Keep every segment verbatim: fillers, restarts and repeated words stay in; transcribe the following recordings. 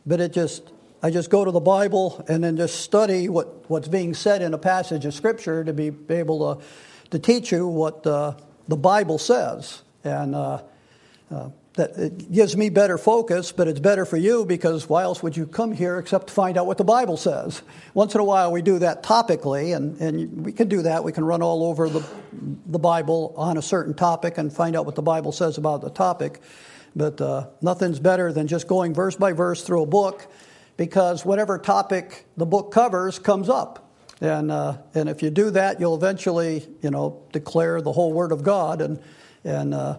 but it just I just go to the Bible and then just study what, what's being said in a passage of Scripture to be able to to teach you what uh, the Bible says, and uh, uh, that it gives me better focus, but it's better for you because why else would you come here except to find out what the Bible says? Once in a while we do that topically, and, and we can do that. We can run all over the, the Bible on a certain topic and find out what the Bible says about the topic. But uh, nothing's better than just going verse by verse through a book, because whatever topic the book covers comes up. And uh, and if you do that, you'll eventually, you know, declare the whole Word of God and and uh,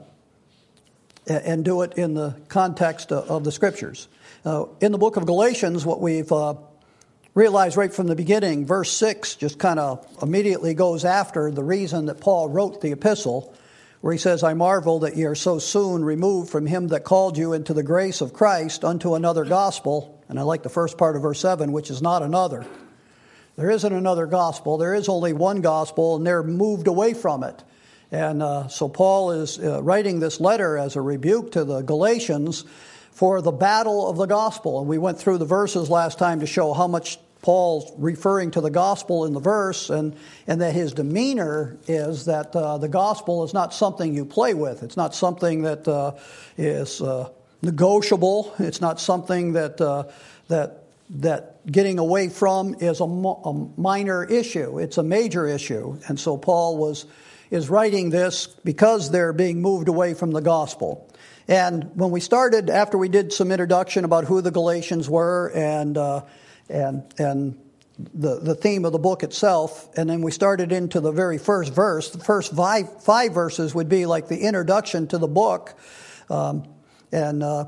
and do it in the context of the Scriptures. Uh, in the book of Galatians, what we've uh, realized right from the beginning, verse six just kind of immediately goes after the reason that Paul wrote the epistle, where he says, I marvel that ye are so soon removed from him that called you into the grace of Christ unto another gospel. And I like the first part of verse seven, which is not another. There isn't another gospel. There is only one gospel, and they're moved away from it. And uh, so Paul is uh, writing this letter as a rebuke to the Galatians for the battle of the gospel. And we went through the verses last time to show how much Paul's referring to the gospel in the verse, and, and that his demeanor is that uh, the gospel is not something you play with. It's not something that uh, is uh, negotiable. It's not something that uh, that that getting away from is a, mo- a minor issue. It's a major issue. And so Paul was is writing this because they're being moved away from the gospel. And when we started, after we did some introduction about who the Galatians were and uh, and and the the theme of the book itself, and then we started into the very first verse. The first five five verses would be like the introduction to the book, um, and, uh,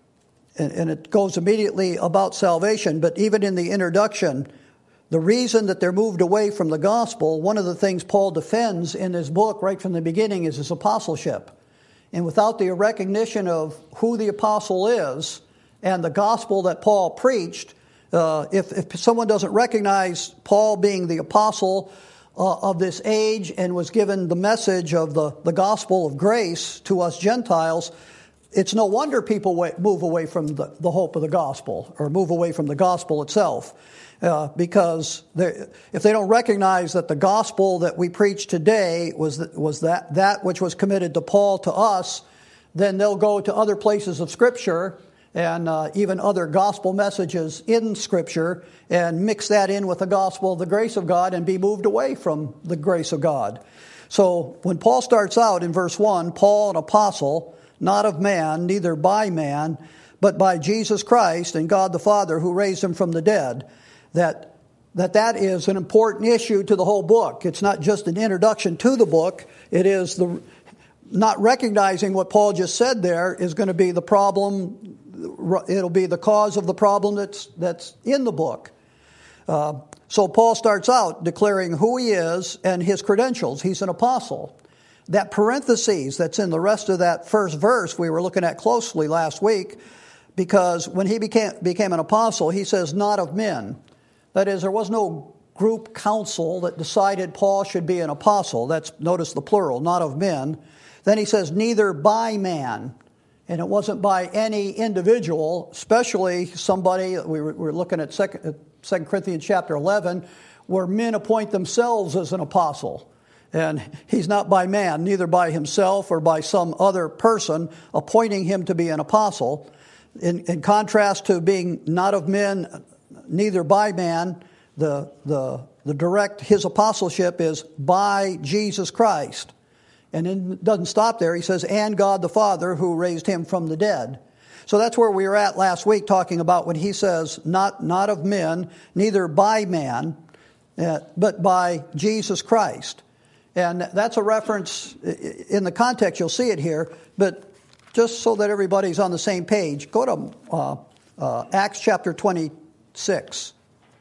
and and it goes immediately about salvation. But even in the introduction, the reason that they're moved away from the gospel, one of the things Paul defends in his book right from the beginning is his apostleship. And without the recognition of who the apostle is and the gospel that Paul preached, uh, if, if someone doesn't recognize Paul being the apostle uh, of this age and was given the message of the, the gospel of grace to us Gentiles, it's no wonder people move away from the, the hope of the gospel or move away from the gospel itself. Uh, because if they don't recognize that the gospel that we preach today was was that that which was committed to Paul to us, then they'll go to other places of Scripture and uh, even other gospel messages in Scripture and mix that in with the gospel of the grace of God and be moved away from the grace of God. So when Paul starts out in verse one, Paul, an apostle, not of man, neither by man, but by Jesus Christ and God the Father who raised him from the dead, that that that is an important issue to the whole book. It's not just an introduction to the book. It is the not recognizing what Paul just said there is going to be the problem. It'll be the cause of the problem that's that's in the book. Uh, so Paul starts out declaring who he is and his credentials. He's an apostle. That parentheses that's in the rest of that first verse we were looking at closely last week, because when he became became an apostle, he says, not of men. That is, there was no group council that decided Paul should be an apostle. That's, notice the plural, not of men. Then he says, neither by man. And it wasn't by any individual, especially somebody, we were, we were looking at Second Corinthians chapter eleven, where men appoint themselves as an apostle. And he's not by man, neither by himself or by some other person appointing him to be an apostle. In, in contrast to being not of men, neither by man, the, the, the direct, his apostleship is by Jesus Christ. And it doesn't stop there. He says, and God the Father who raised him from the dead. So that's where we were at last week, talking about when he says, not, not of men, neither by man, uh, but by Jesus Christ. And that's a reference, in the context, you'll see it here, but just so that everybody's on the same page, go to uh, uh, Acts chapter twenty-six.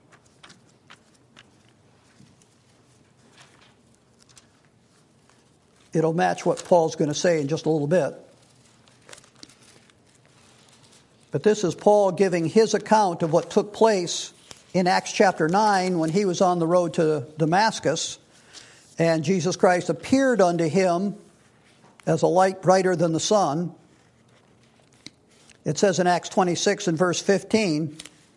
It'll match what Paul's going to say in just a little bit. But this is Paul giving his account of what took place in Acts chapter nine when he was on the road to Damascus, and Jesus Christ appeared unto him as a light brighter than the sun. It says in Acts twenty-six and verse fifteen,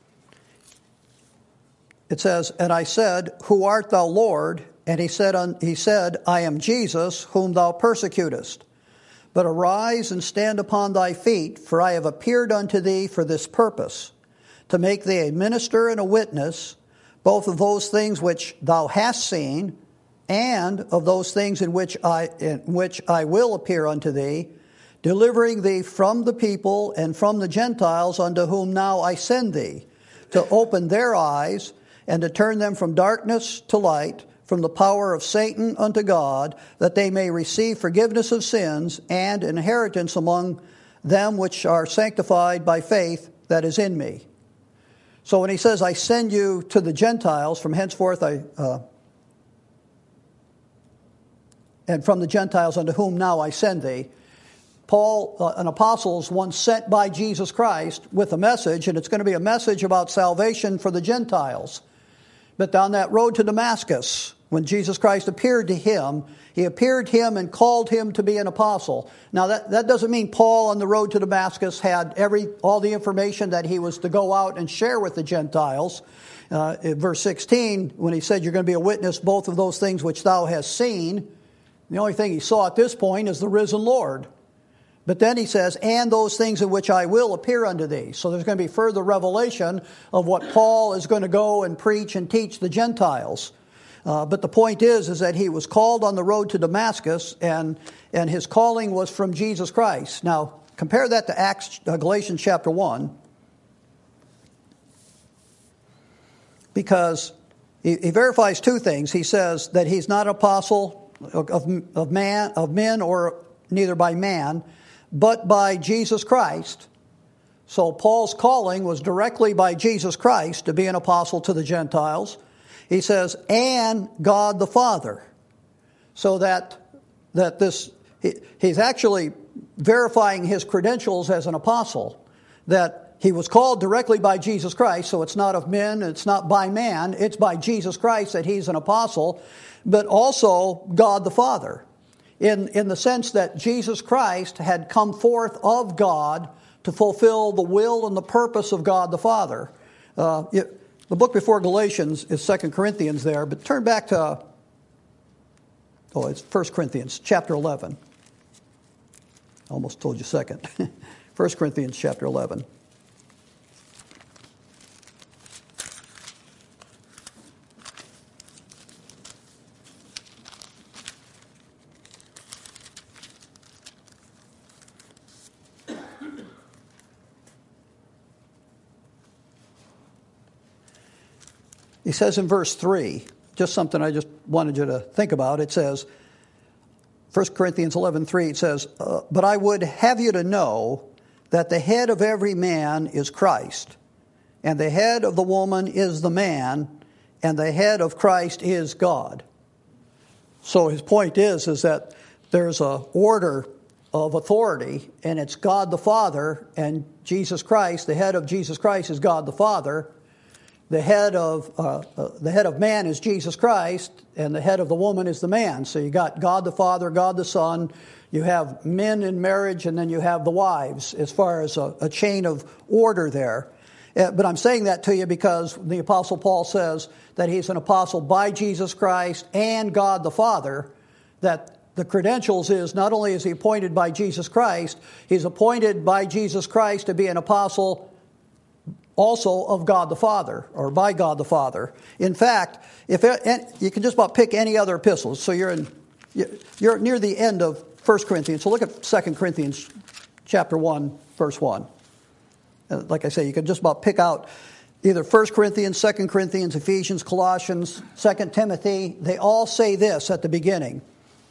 it says, "And I said, Who art thou, Lord? And he said, he said, I am Jesus, whom thou persecutest. But arise and stand upon thy feet, for I have appeared unto thee for this purpose, to make thee a minister and a witness, both of those things which thou hast seen, and of those things in which I in which I will appear unto thee, delivering thee from the people and from the Gentiles unto whom now I send thee, to open their eyes, and to turn them from darkness to light, from the power of Satan unto God, that they may receive forgiveness of sins and inheritance among them which are sanctified by faith that is in me." So when he says, "I send you to the Gentiles, from henceforth I, uh, and from the Gentiles unto whom now I send thee," Paul, uh, an apostle, is one sent by Jesus Christ with a message, and it's going to be a message about salvation for the Gentiles. But down that road to Damascus, when Jesus Christ appeared to him, he appeared to him and called him to be an apostle. Now, that, that doesn't mean Paul on the road to Damascus had every all the information that he was to go out and share with the Gentiles. Uh, in verse sixteen, when he said, "You're going to be a witness both of those things which thou hast seen," the only thing he saw at this point is the risen Lord. But then he says, "and those things in which I will appear unto thee." So there's going to be further revelation of what Paul is going to go and preach and teach the Gentiles. Uh, but the point is, is that he was called on the road to Damascus, and and his calling was from Jesus Christ. Now, compare that to Acts, uh, Galatians chapter one, because he, he verifies two things. He says that he's not an apostle of, of man, of men, or neither by man, but by Jesus Christ. So Paul's calling was directly by Jesus Christ to be an apostle to the Gentiles. He says, "and God the Father." So that that this he, he's actually verifying his credentials as an apostle, that he was called directly by Jesus Christ. So it's not of men, it's not by man, it's by Jesus Christ that he's an apostle, but also God the Father, in in the sense that Jesus Christ had come forth of God to fulfill the will and the purpose of God the Father. Uh, it, The book before Galatians is Second Corinthians there, but turn back to, oh, it's First Corinthians chapter eleven. I almost told you second. First Corinthians chapter eleven. He says in verse three, just something I just wanted you to think about. It says, First Corinthians eleven three, it says, uh, "But I would have you to know that the head of every man is Christ, and the head of the woman is the man, and the head of Christ is God." So his point is, is that there's a order of authority, and it's God the Father, and Jesus Christ, the head of Jesus Christ is God the Father. The head of uh, uh, the head of man is Jesus Christ, and the head of the woman is the man. So you got God the Father, God the Son. You have men in marriage, and then you have the wives, as far as a, a chain of order there. Uh, but I'm saying that to you because the Apostle Paul says that he's an apostle by Jesus Christ and God the Father. That the credentials is not only is he appointed by Jesus Christ, he's appointed by Jesus Christ to be an apostle also of God the Father, or by God the Father. In fact, if it, you can just about pick any other epistles. So you're in, you're near the end of First Corinthians. So look at Second Corinthians chapter one, verse one. Like I say, you can just about pick out either First Corinthians, Second Corinthians, Ephesians, Colossians, Second Timothy. They all say this at the beginning.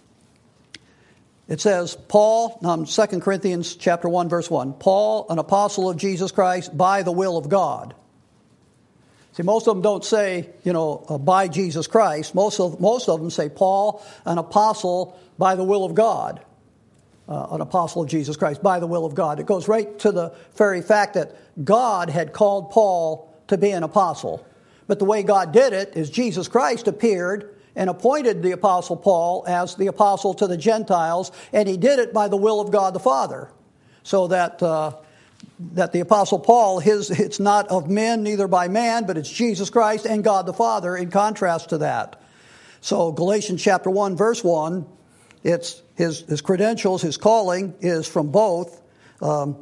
It says, Paul, um, Second Corinthians chapter one, verse one, "Paul, an apostle of Jesus Christ, by the will of God." See, most of them don't say, you know, uh, by Jesus Christ. Most of, most of them say, Paul, an apostle by the will of God. Uh, an apostle of Jesus Christ, by the will of God. It goes right to the very fact that God had called Paul to be an apostle. But the way God did it is Jesus Christ appeared and appointed the Apostle Paul as the apostle to the Gentiles, and he did it by the will of God the Father. So that uh, that the Apostle Paul, his it's not of men, neither by man, but it's Jesus Christ and God the Father in contrast to that. So Galatians chapter one, verse one, it's his, his credentials, his calling is from both. Um,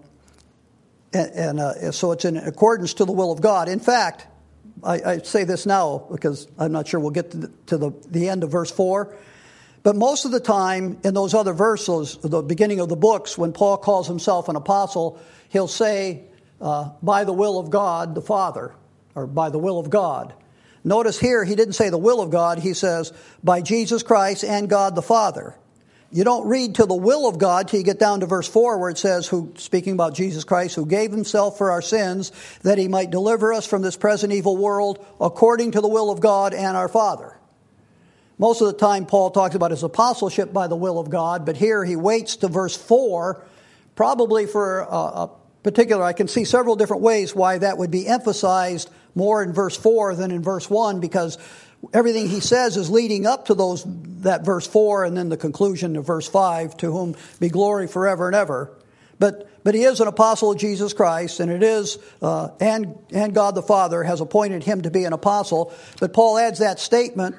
and and uh, so it's in accordance to the will of God. In fact, I, I say this now because I'm not sure we'll get to the, to the, the end of verse four. But most of the time in those other verses, the beginning of the books, when Paul calls himself an apostle, he'll say, uh, by the will of God the Father, or by the will of God. Notice here, he didn't say the will of God. He says, by Jesus Christ and God the Father. You don't read to the will of God till you get down to verse four, where it says, who, speaking about Jesus Christ, who gave himself for our sins, that he might deliver us from this present evil world, according to the will of God and our Father. Most of the time, Paul talks about his apostleship by the will of God, but here he waits to verse four, probably for a, a particular, I can see several different ways why that would be emphasized more in verse four than in verse one, because everything he says is leading up to those that verse four and then the conclusion of verse five, to whom be glory forever and ever. But but he is an apostle of Jesus Christ, and it is, uh, and, and God the Father has appointed him to be an apostle. But Paul adds that statement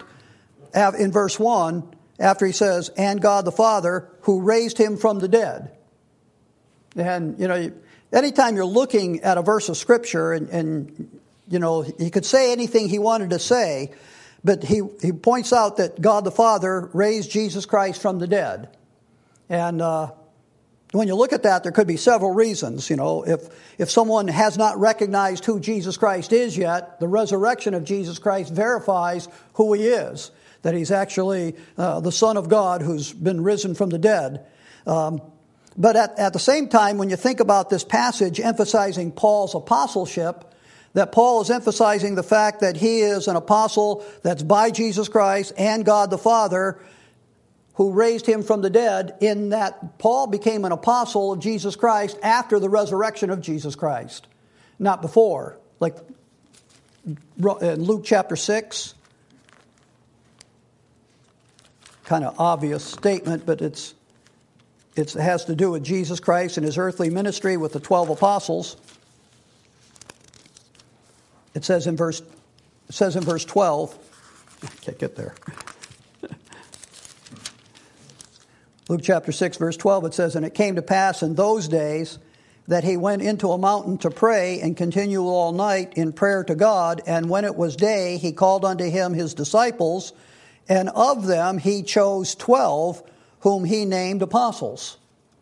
in verse one, after he says, and God the Father, who raised him from the dead. And, you know, anytime you're looking at a verse of Scripture, and, and you know, he could say anything he wanted to say, but he, he points out that God the Father raised Jesus Christ from the dead. And uh, when you look at that, there could be several reasons. You know, if if someone has not recognized who Jesus Christ is yet, the resurrection of Jesus Christ verifies who he is, that he's actually uh, the Son of God who's been risen from the dead. Um, but at, at the same time, when you think about this passage emphasizing Paul's apostleship, that Paul is emphasizing the fact that he is an apostle that's by Jesus Christ and God the Father, who raised him from the dead, in that Paul became an apostle of Jesus Christ after the resurrection of Jesus Christ, not before. Like in Luke chapter six, kind of obvious statement, but it's, it's it has to do with Jesus Christ and his earthly ministry with the twelve apostles. It says in verse, it says in verse twelve, I can't get there. Luke chapter six, verse twelve, it says, and it came to pass in those days that he went into a mountain to pray and continue all night in prayer to God. And when it was day, he called unto him his disciples, and of them he chose twelve, whom he named apostles.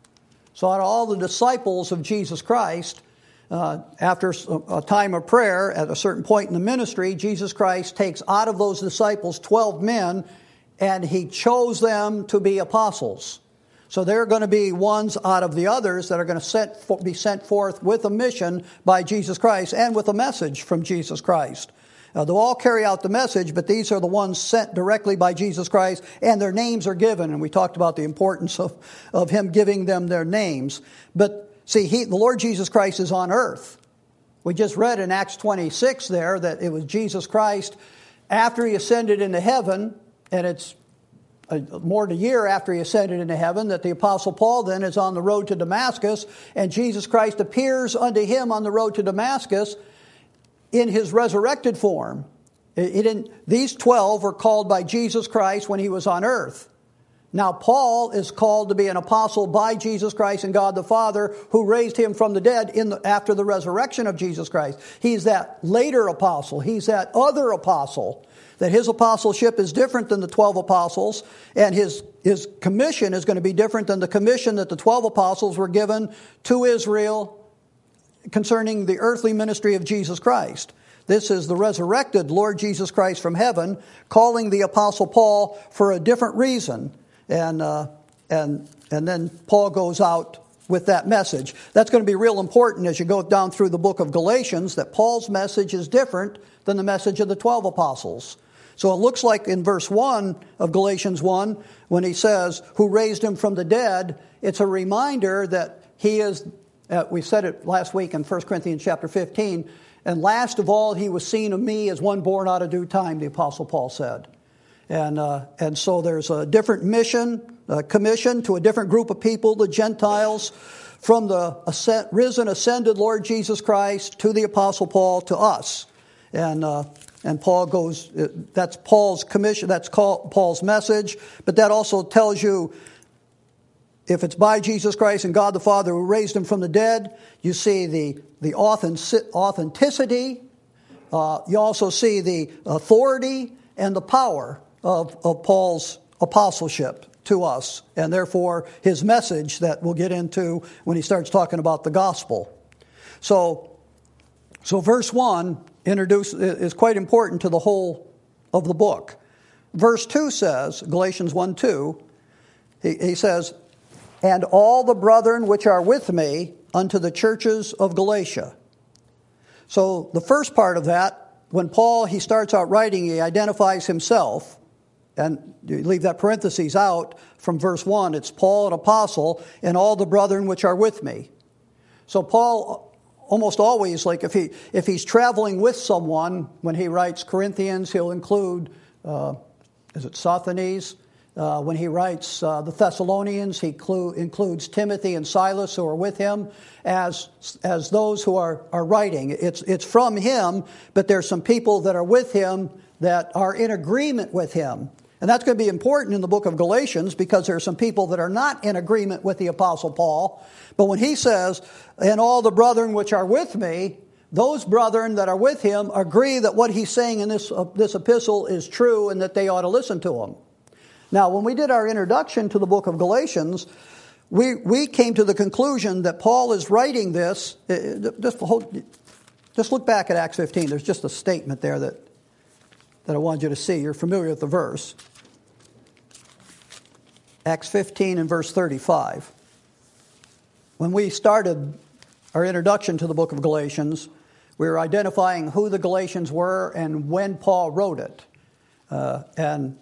So out of all the disciples of Jesus Christ, Uh, after a time of prayer, at a certain point in the ministry, Jesus Christ takes out of those disciples twelve men, and he chose them to be apostles. So they're going to be ones out of the others that are going to sent, be sent forth with a mission by Jesus Christ and with a message from Jesus Christ. Uh, they'll all carry out the message, but these are the ones sent directly by Jesus Christ, and their names are given. And we talked about the importance of, of him giving them their names. But see, he, the Lord Jesus Christ is on earth. We just read in Acts twenty-six there that it was Jesus Christ after he ascended into heaven, and it's a, more than a year after he ascended into heaven, that the Apostle Paul then is on the road to Damascus, and Jesus Christ appears unto him on the road to Damascus in his resurrected form. He didn't, these twelve were called by Jesus Christ when he was on earth. Now, Paul is called to be an apostle by Jesus Christ and God the Father, who raised him from the dead in the, after the resurrection of Jesus Christ. He's that later apostle. He's that other apostle. That his apostleship is different than the twelve apostles, and his, his commission is going to be different than the commission that the twelve apostles were given to Israel concerning the earthly ministry of Jesus Christ. This is the resurrected Lord Jesus Christ from heaven calling the Apostle Paul for a different reason. And uh, and and then Paul goes out with that message. That's going to be real important as you go down through the book of Galatians, that Paul's message is different than the message of the twelve apostles. So it looks like in verse one of Galatians one, when he says, who raised him from the dead, it's a reminder that he is, uh, we said it last week in First Corinthians chapter fifteen, and last of all he was seen of me as one born out of due time, the Apostle Paul said. And uh, and so there's a different mission, a commission to a different group of people, the Gentiles, from the ascent, risen, ascended Lord Jesus Christ to the Apostle Paul to us. And uh, and Paul goes, that's Paul's commission, that's Paul's message, but that also tells you if it's by Jesus Christ and God the Father who raised him from the dead, you see the, the authenticity, uh, you also see the authority and the power of, of Paul's apostleship to us, and therefore his message that we'll get into when he starts talking about the gospel. So, so verse one introduce, is quite important to the whole of the book. Verse two says, Galatians one two, he, he says, and all the brethren which are with me unto the churches of Galatia. So the first part of that, when Paul, he starts out writing, he identifies himself, and you leave that parentheses out from verse one. It's Paul, an apostle, and all the brethren which are with me. So Paul almost always, like if he if he's traveling with someone, when he writes Corinthians, he'll include, uh, is it Sosthenes? Uh, when he writes uh, the Thessalonians, he clu- includes Timothy and Silas who are with him as as those who are, are writing. It's it's from him, but there's some people that are with him that are in agreement with him. And that's going to be important in the book of Galatians because there are some people that are not in agreement with the Apostle Paul. But when he says, and all the brethren which are with me, those brethren that are with him agree that what he's saying in this, uh, this epistle is true and that they ought to listen to him. Now, when we did our introduction to the book of Galatians, we we came to the conclusion that Paul is writing this. Uh, just, hold, just look back at Acts fifteen. There's just a statement there that, that I wanted you to see. You're familiar with the verse. Acts fifteen and verse thirty-five. When we started our introduction to the book of Galatians, we were identifying who the Galatians were and when Paul wrote it. Uh, and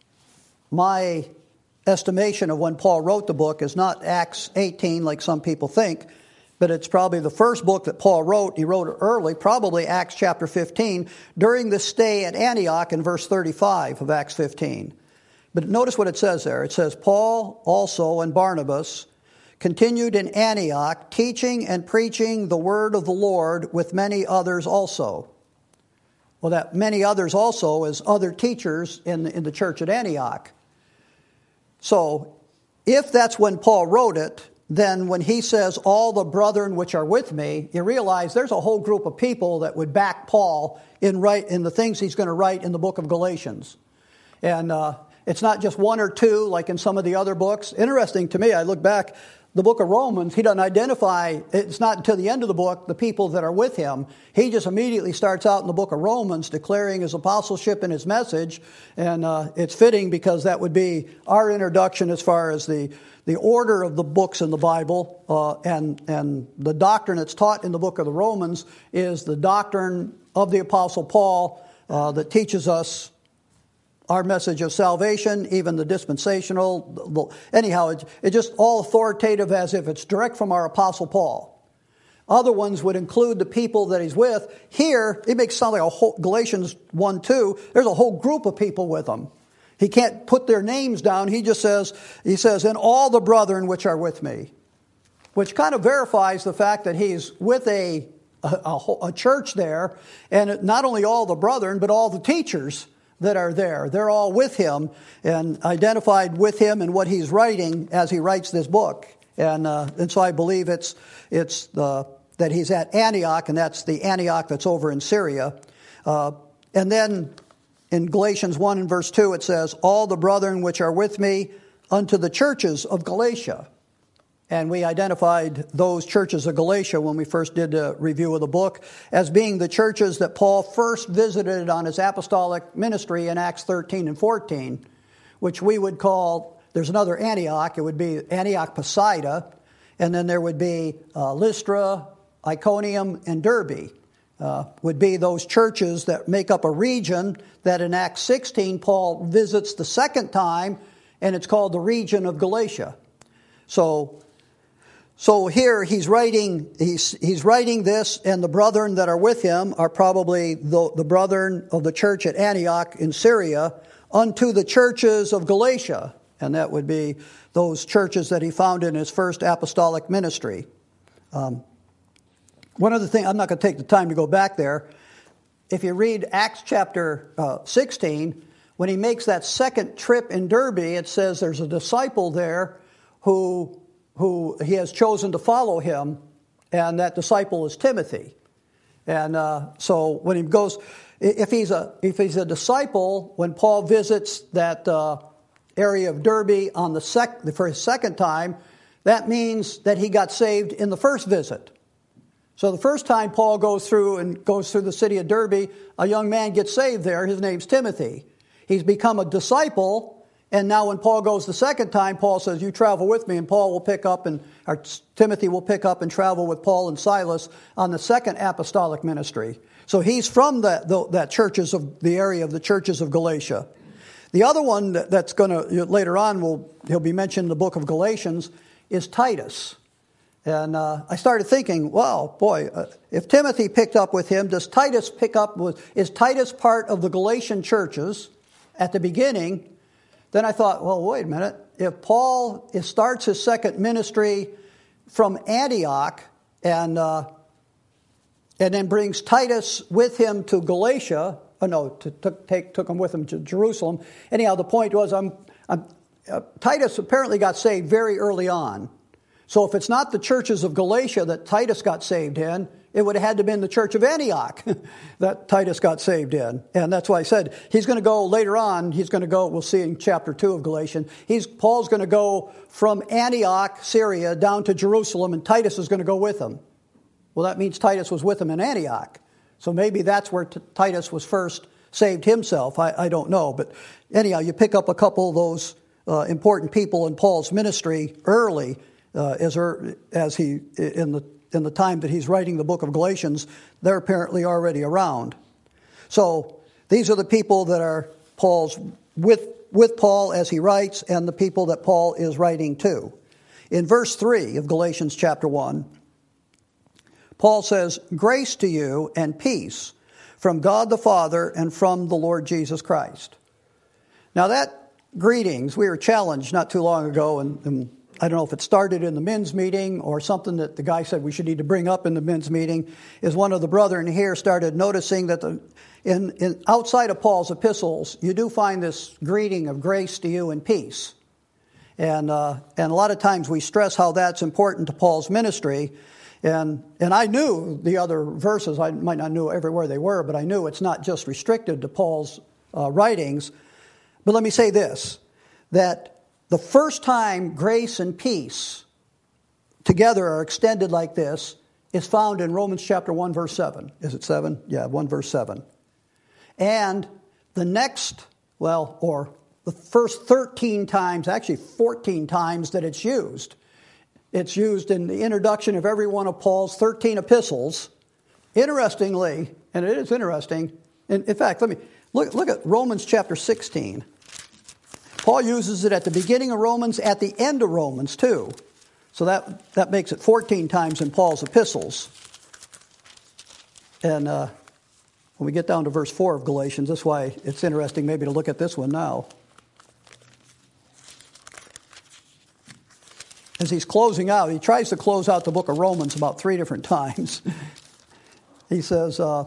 my estimation of when Paul wrote the book is not Acts eighteen like some people think, but it's probably the first book that Paul wrote. He wrote it early, probably Acts chapter fifteen, during the stay at Antioch in verse thirty-five of Acts fifteen. But notice what it says there. It says, Paul also and Barnabas continued in Antioch, teaching and preaching the word of the Lord with many others also. Well, that many others also is other teachers in, in the church at Antioch. So, if that's when Paul wrote it, then when he says, all the brethren which are with me, you realize there's a whole group of people that would back Paul in, write, in the things he's going to write in the book of Galatians. And uh, it's not just one or two like in some of the other books. Interesting to me, I look back, the book of Romans, he doesn't identify, it's not until the end of the book, the people that are with him. He just immediately starts out in the book of Romans declaring his apostleship and his message. And uh, it's fitting because that would be our introduction as far as the, the order of the books in the Bible. Uh, and, and the doctrine that's taught in the book of the Romans is the doctrine of the Apostle Paul uh, that teaches us our message of salvation, even the dispensational. Anyhow, it's, it's just all authoritative as if it's direct from our Apostle Paul. Other ones would include the people that he's with. Here, it makes it sound like a whole, Galatians one two, there's a whole group of people with him. He can't put their names down. He just says, he says, and all the brethren which are with me, which kind of verifies the fact that he's with a, a, a, a church there, and not only all the brethren, but all the teachers that are there. They're all with him and identified with him and what he's writing as he writes this book. And uh, and so I believe it's it's the, that he's at Antioch, and that's the Antioch that's over in Syria. Uh, and then in Galatians one and verse two, it says, all the brethren which are with me unto the churches of Galatia. And we identified those churches of Galatia when we first did a review of the book as being the churches that Paul first visited on his apostolic ministry in Acts thirteen and fourteen, which we would call, there's another Antioch, it would be Antioch Pisidia, and then there would be uh, Lystra, Iconium, and Derbe, uh, would be those churches that make up a region that in Acts sixteen Paul visits the second time, and it's called the region of Galatia. So, So here he's writing he's he's writing this, and the brethren that are with him are probably the, the brethren of the church at Antioch in Syria unto the churches of Galatia. and that would be those churches that he founded in his first apostolic ministry. Um, one other thing, I'm not going to take the time to go back there. If you read Acts chapter uh, sixteen, when he makes that second trip in Derbe, it says there's a disciple there who who he has chosen to follow him, and that disciple is Timothy. And uh, so when he goes, if he's a if he's a disciple, when Paul visits that uh, area of Derbe on the sec for his second time, that means that he got saved in the first visit. So the first time Paul goes through and goes through the city of Derbe, a young man gets saved there. His name's Timothy. He's become a disciple, and now when Paul goes the second time, Paul says, "You travel with me," and Paul will pick up and or Timothy will pick up and travel with Paul and Silas on the second apostolic ministry. So he's from that the, that churches of the area of the churches of Galatia. The other one that, that's going to later on will he'll be mentioned in the book of Galatians is Titus. And uh, I started thinking, well, boy, uh, if Timothy picked up with him, does Titus pick up with, is Titus part of the Galatian churches at the beginning? Then I thought, well, wait a minute. If Paul is, starts his second ministry from Antioch and uh, and then brings Titus with him to Galatia, oh no, to, to take, took him with him to Jerusalem. Anyhow, the point was, I'm, I'm, uh, Titus apparently got saved very early on. So if it's not the churches of Galatia that Titus got saved in, it would have had to have been the church of Antioch that Titus got saved in. And that's why I said he's going to go later on, he's going to go, we'll see in chapter two of Galatians, he's, Paul's going to go from Antioch, Syria, down to Jerusalem, and Titus is going to go with him. Well, that means Titus was with him in Antioch. So maybe that's where T- Titus was first saved himself. I, I don't know. But anyhow, you pick up a couple of those uh, important people in Paul's ministry early, Uh, as, er, as he in the in the time that he's writing the book of Galatians, they're apparently already around. So these are the people that are Paul's with with Paul as he writes, and the people that Paul is writing to. In verse three of Galatians chapter one, Paul says, "Grace to you and peace from God the Father and from the Lord Jesus Christ." Now that greetings, we were challenged not too long ago, and, and I don't know if it started in the men's meeting or something that the guy said we should need to bring up in the men's meeting, is one of the brethren here started noticing that the, in, in outside of Paul's epistles, you do find this greeting of grace to you and peace. And uh, and a lot of times we stress how that's important to Paul's ministry. And and I knew the other verses. I might not know everywhere they were, but I knew it's not just restricted to Paul's uh, writings. But let me say this, that the first time grace and peace together are extended like this is found in Romans chapter one, verse seven. Is it seven? Yeah, one verse seven. And the next, well, or the first thirteen times, actually fourteen times that it's used, it's used in the introduction of every one of Paul's thirteen epistles. Interestingly, and it is interesting, in, in fact, let me look, look at Romans chapter sixteen. Paul uses it at the beginning of Romans, at the end of Romans, too. So that, that makes it fourteen times in Paul's epistles. And uh, when we get down to verse four of Galatians, that's why it's interesting maybe to look at this one now. As he's closing out, he tries to close out the book of Romans about three different times. He says, uh,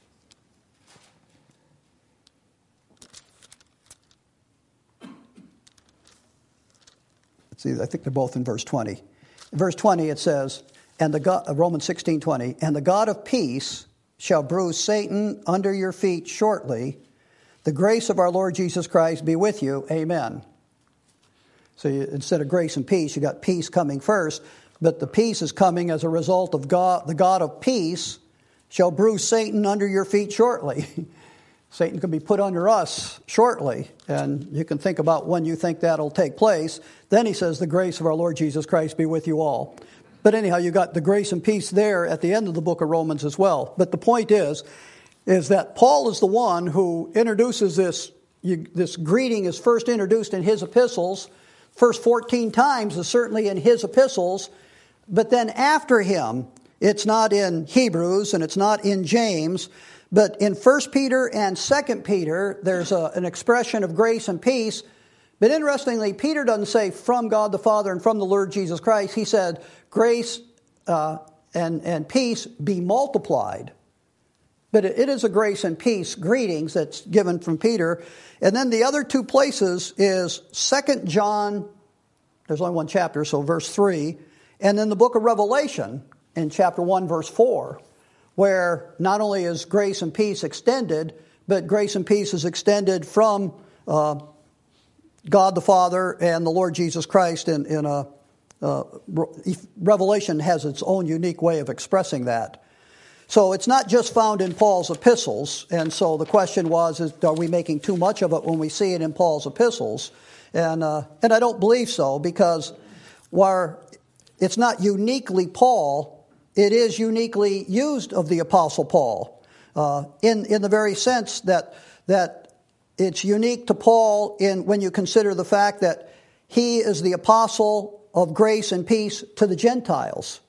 See, I think they're both in verse twenty. In verse twenty it says, and the God, Romans sixteen twenty, and the God of peace shall bruise Satan under your feet shortly. The grace of our Lord Jesus Christ be with you. Amen. So you, instead of grace and peace, you got peace coming first, but the peace is coming as a result of God. The God of peace shall bruise Satan under your feet shortly. Satan can be put under us shortly, and you can think about when you think that'll take place. Then he says, the grace of our Lord Jesus Christ be with you all. But anyhow, you got the grace and peace there at the end of the book of Romans as well. But the point is, is that Paul is the one who introduces this, you, this greeting is first introduced in his epistles. First fourteen times is certainly in his epistles, but then after him, it's not in Hebrews and it's not in James. But in First Peter and Second Peter, there's a, an expression of grace and peace. But interestingly, Peter doesn't say from God the Father and from the Lord Jesus Christ. He said grace uh, and, and peace be multiplied. But it is a grace and peace greetings that's given from Peter. And then the other two places is Second John, there's only one chapter, so verse three, and then the book of Revelation in chapter one, verse four, where not only is grace and peace extended, but grace and peace is extended from uh, God the Father and the Lord Jesus Christ in, in a uh, Revelation has its own unique way of expressing that. So it's not just found in Paul's epistles, and so the question was, is, are we making too much of it when we see it in Paul's epistles? And uh, and I don't believe so, because while it's not uniquely Paul, it is uniquely used of the Apostle Paul, uh, in in the very sense that that it's unique to Paul in when you consider the fact that he is the apostle of grace and peace to the Gentiles.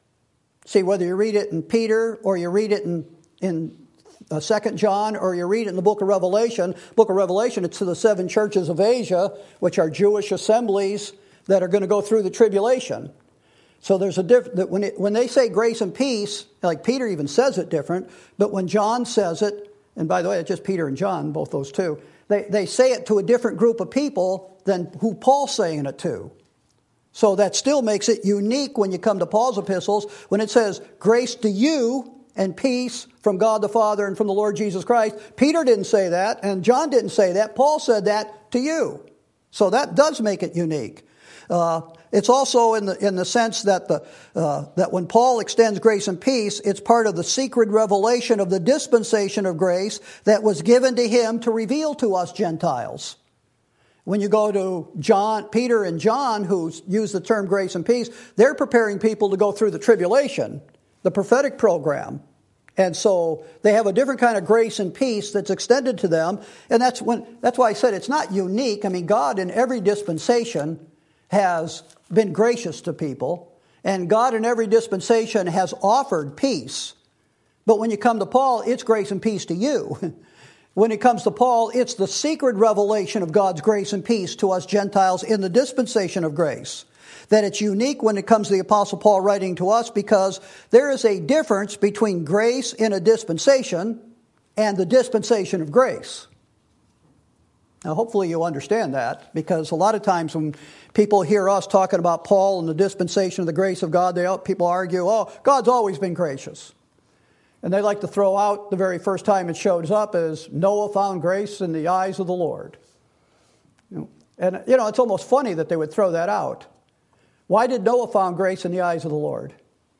See, whether you read it in Peter or you read it in, in uh, Second John or you read it in the book of Revelation, book of Revelation, it's to the seven churches of Asia, which are Jewish assemblies that are going to go through the tribulation. So there's a different, when, it, when they say grace and peace, like Peter even says it different, but when John says it, and by the way, it's just Peter and John, both those two, they, they say it to a different group of people than who Paul's saying it to. So that still makes it unique when you come to Paul's epistles, when it says, grace to you and peace from God the Father and from the Lord Jesus Christ. Peter didn't say that, and John didn't say that. Paul said that to you. So that does make it unique. Uh, it's also in the in the sense that the uh, that when Paul extends grace and peace, it's part of the secret revelation of the dispensation of grace that was given to him to reveal to us Gentiles. When you go to John, Peter and John, who use the term grace and peace, they're preparing people to go through the tribulation, the prophetic program. And so they have a different kind of grace and peace that's extended to them. And that's when that's why I said it's not unique. I mean, God in every dispensation has been gracious to people. And God in every dispensation has offered peace. But when you come to Paul, it's grace and peace to you. When it comes to Paul, it's the secret revelation of God's grace and peace to us Gentiles in the dispensation of grace. That it's unique when it comes to the Apostle Paul writing to us, because there is a difference between grace in a dispensation and the dispensation of grace. Now, hopefully you understand that, because a lot of times when people hear us talking about Paul and the dispensation of the grace of God, they people argue, oh, God's always been gracious. And they like to throw out the very first time it shows up as Noah found grace in the eyes of the Lord. And, you know, it's almost funny that they would throw that out. Why did Noah find grace in the eyes of the Lord?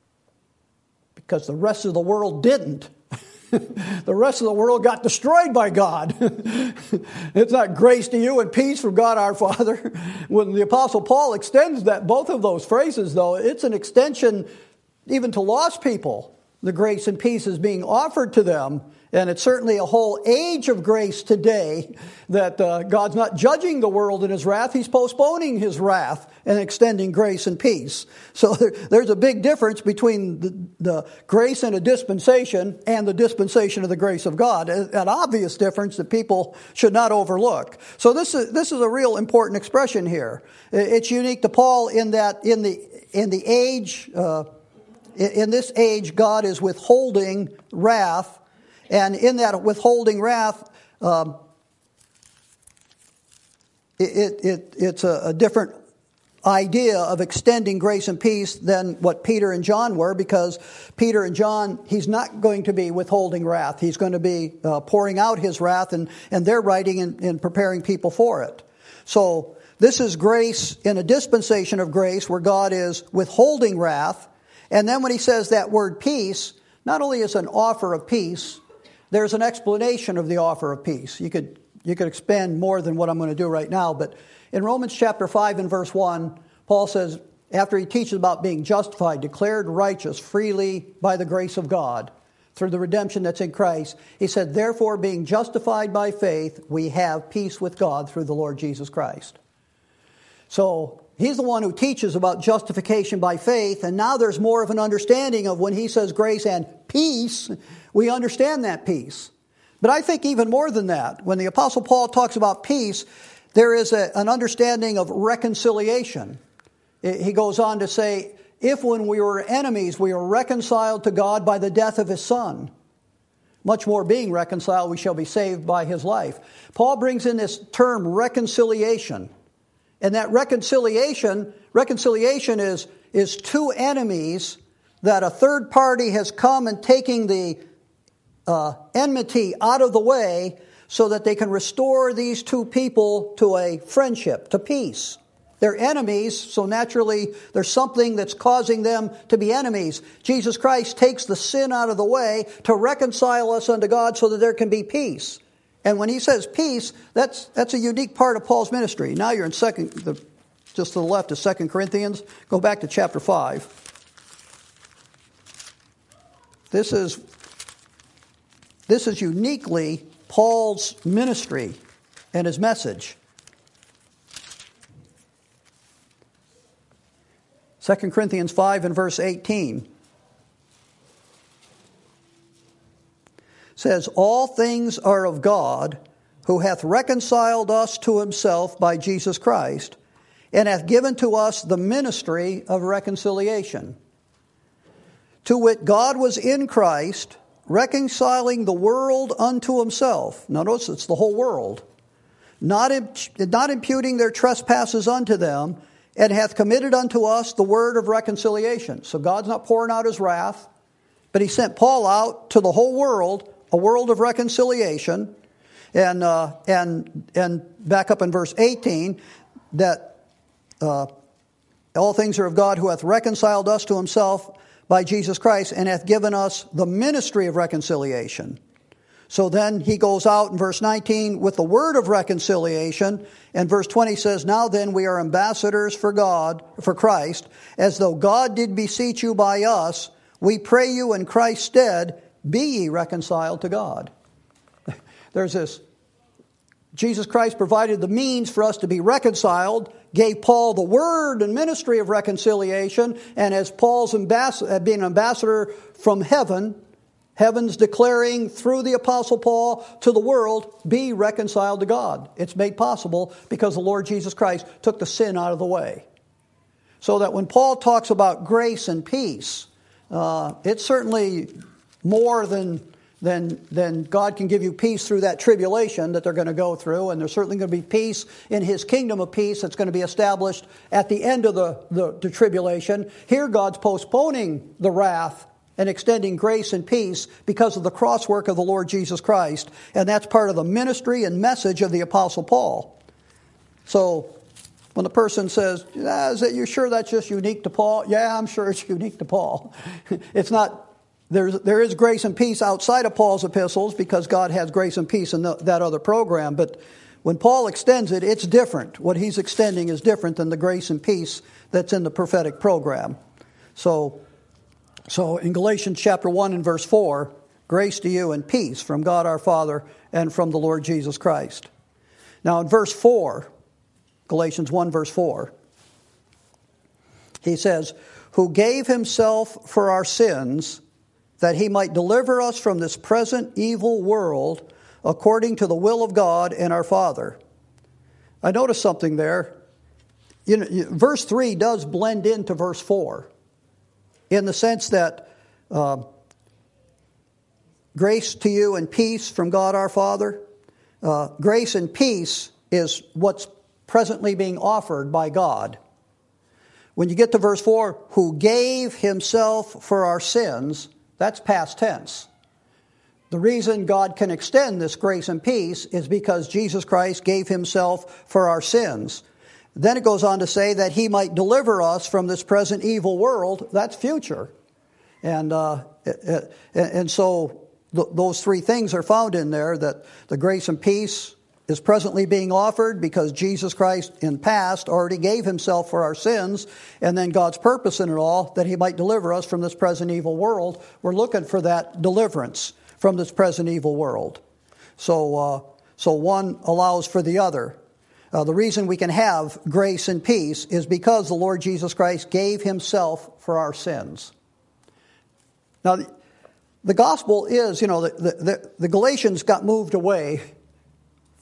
Because the rest of the world didn't. The rest of the world got destroyed by God. It's not grace to you and peace from God our Father. When the Apostle Paul extends that, both of those phrases, though, it's an extension even to lost people. The grace and peace is being offered to them. And it's certainly a whole age of grace today that uh, God's not judging the world in his wrath. He's postponing his wrath and extending grace and peace. So there, there's a big difference between the, the grace in a dispensation and the dispensation of the grace of God. An obvious difference that people should not overlook. So this is this is a real important expression here. It's unique to Paul in that in the in the age uh, in this age God is withholding wrath. And in that withholding wrath, um, it, it, it's a, a different idea of extending grace and peace than what Peter and John were, because Peter and John, he's not going to be withholding wrath. He's going to be uh, pouring out his wrath, and, and they're writing and, and preparing people for it. So this is grace in a dispensation of grace where God is withholding wrath. And then when he says that word peace, not only is an offer of peace, there's an explanation of the offer of peace. You could you could expand more than what I'm going to do right now, but in Romans chapter five and verse one, Paul says, after he teaches about being justified, declared righteous freely by the grace of God through the redemption that's in Christ, he said, therefore, being justified by faith, we have peace with God through the Lord Jesus Christ. So he's the one who teaches about justification by faith, and now there's more of an understanding of when he says grace and peace, we understand that peace. But I think even more than that, when the Apostle Paul talks about peace, there is a, an understanding of reconciliation. He goes on to say, if when we were enemies, we were reconciled to God by the death of his Son, much more being reconciled, we shall be saved by his life. Paul brings in this term reconciliation. And that reconciliation, reconciliation is, is two enemies that a third party has come and taking the uh, enmity out of the way so that they can restore these two people to a friendship, to peace. They're enemies, so naturally there's something that's causing them to be enemies. Jesus Christ takes the sin out of the way to reconcile us unto God so that there can be peace. And when he says peace, that's that's a unique part of Paul's ministry. Now you're in second, the, just to the left of Second Corinthians. Go back to chapter five. This is this is uniquely Paul's ministry and his message. Second Corinthians five and verse eighteen says, all things are of God, who hath reconciled us to himself by Jesus Christ, and hath given to us the ministry of reconciliation. To wit, God was in Christ, reconciling the world unto himself. Notice it's the whole world. Not, imp- not imputing their trespasses unto them, and hath committed unto us the word of reconciliation. So God's not pouring out his wrath, but he sent Paul out to the whole world, a world of reconciliation. And uh, and and back up in verse eighteen, that uh, all things are of God, who hath reconciled us to himself by Jesus Christ, and hath given us the ministry of reconciliation. So then he goes out in verse nineteen with the word of reconciliation, and verse twenty says, now then we are ambassadors for God, for Christ, as though God did beseech you by us, we pray you in Christ's stead, be ye reconciled to God. There's this, Jesus Christ provided the means for us to be reconciled, gave Paul the word and ministry of reconciliation, and as Paul's ambassador, being an ambassador from heaven, heaven's declaring through the Apostle Paul to the world, be reconciled to God. It's made possible because the Lord Jesus Christ took the sin out of the way. So that when Paul talks about grace and peace, uh, it's certainly more than, than, than God can give you peace through that tribulation that they're going to go through. And there's certainly going to be peace in his kingdom of peace that's going to be established at the end of the, the, the tribulation. Here God's postponing the wrath and extending grace and peace because of the cross work of the Lord Jesus Christ. And that's part of the ministry and message of the Apostle Paul. So when the person says, ah, is that, you sure that's just unique to Paul? Yeah, I'm sure it's unique to Paul. It's not, there's, there is grace and peace outside of Paul's epistles because God has grace and peace in the, that other program. But when Paul extends it, it's different. What he's extending is different than the grace and peace that's in the prophetic program. So, so in Galatians chapter one and verse four, grace to you and peace from God our Father and from the Lord Jesus Christ. Now in verse four, Galatians one verse four, he says, who gave himself for our sins, that he might deliver us from this present evil world, according to the will of God and our Father. I noticed something there. You know, verse three does blend into verse four, in the sense that uh, grace to you and peace from God our Father. Uh, grace and peace is what's presently being offered by God. When you get to verse four, who gave himself for our sins, that's past tense. The reason God can extend this grace and peace is because Jesus Christ gave himself for our sins. Then it goes on to say that he might deliver us from this present evil world. That's future. And uh, and so th- those three things are found in there, that the grace and peace is presently being offered because Jesus Christ in past already gave himself for our sins, and then God's purpose in it all, that he might deliver us from this present evil world. We're looking for that deliverance from this present evil world. So, uh, so one allows for the other. Uh, the reason we can have grace and peace is because the Lord Jesus Christ gave himself for our sins. Now, the, the gospel is, you know, the, the, the Galatians got moved away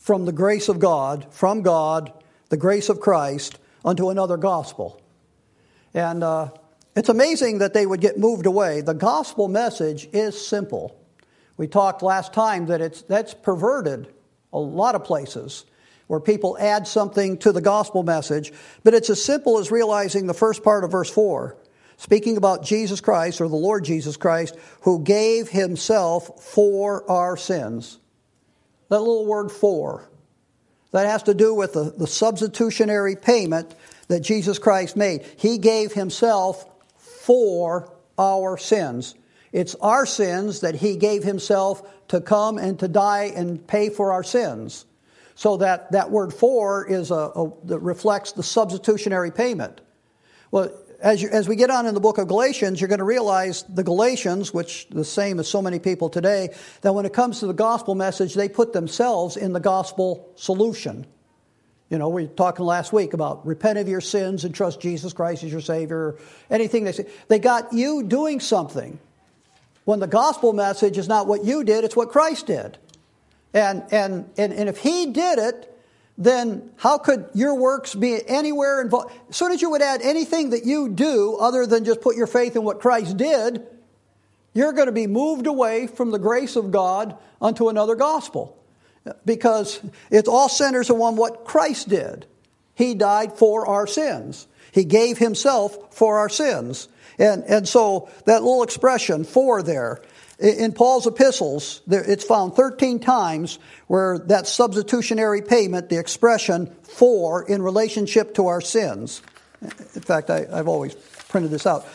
from the grace of God, from God, the grace of Christ, unto another gospel. And uh, it's amazing that they would get moved away. The gospel message is simple. We talked last time that it's that's perverted a lot of places where people add something to the gospel message, but it's as simple as realizing the first part of verse four, speaking about Jesus Christ, or the Lord Jesus Christ, who gave himself for our sins. That little word "for," that has to do with the, the substitutionary payment that Jesus Christ made. He gave himself for our sins. It's our sins that he gave himself to come and to die and pay for our sins. So that, that word "for" is a, a that reflects the substitutionary payment. Well, as you, as we get on in the book of Galatians, you're going to realize the Galatians, which the same as so many people today, that when it comes to the gospel message, they put themselves in the gospel solution. You know, we were talking last week about repent of your sins and trust Jesus Christ as your Savior. Anything they say, they got you doing something. When the gospel message is not what you did, it's what Christ did. And, and, and, and if he did it, then how could your works be anywhere involved? As soon as you would add anything that you do other than just put your faith in what Christ did, you're going to be moved away from the grace of God unto another gospel. Because it all centers on what Christ did. He died for our sins. He gave himself for our sins. And, and so that little expression, "for" there, in Paul's epistles, it's found thirteen times where that substitutionary payment, the expression "for," in relationship to our sins. In fact, I, I've always printed this out.